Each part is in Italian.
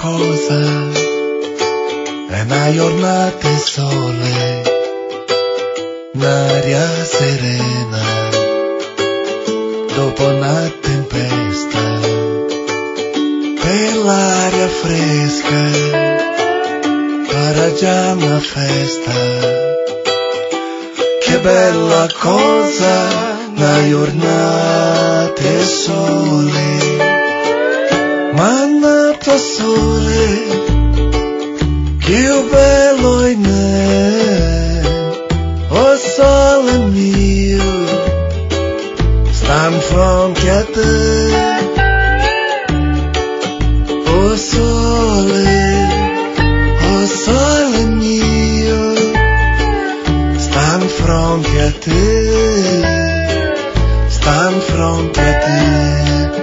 cosa, è una giornata di sole, un'aria serena, dopo una tempesta, per l'aria fresca, para già una festa, che bella cosa, una giornata di sole, mannato sole, che bello in me, oh sole mio, sta in fronte a te, oh sole mio, sta in fronte a te, sta in fronte a te.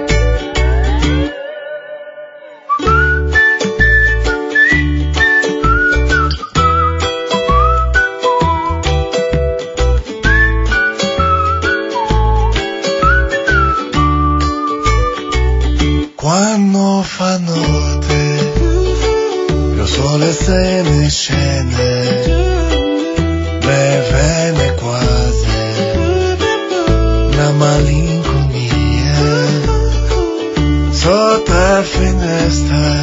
Quando fa notte, il sole se ne scende, me viene quasi una malinconia, sotto la finestra,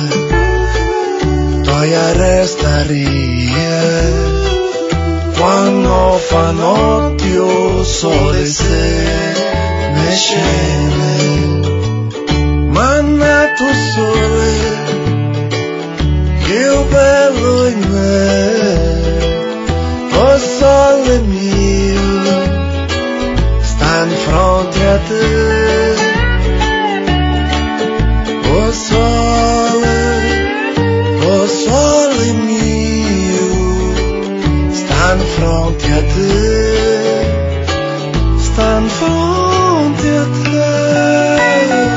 toia restaria. Quando fa notte, il sole se ne scende, mannato sole, che bello in me, oh sole mio, sta in fronte a te, oh sole mio, sta in fronte a te, sta in fronte a te.